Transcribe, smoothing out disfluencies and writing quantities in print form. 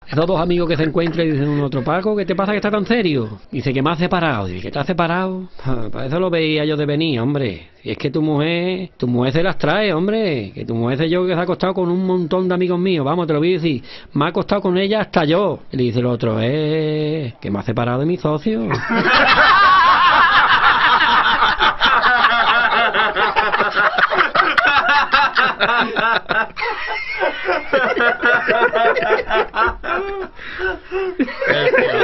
Esos dos amigos que se encuentran y dicen uno a otro, Paco, ¿qué te pasa que está tan serio? Dice que me has separado. Dice, ¿que te has separado? Para eso lo veía yo de venir, hombre. Y es que tu mujer se las trae, hombre. Que tu mujer sé yo que se ha acostado con un montón de amigos míos. Vamos, te lo voy a decir. Me ha acostado con ella hasta yo. Y le dice el otro, que me ha separado de mi socio. Este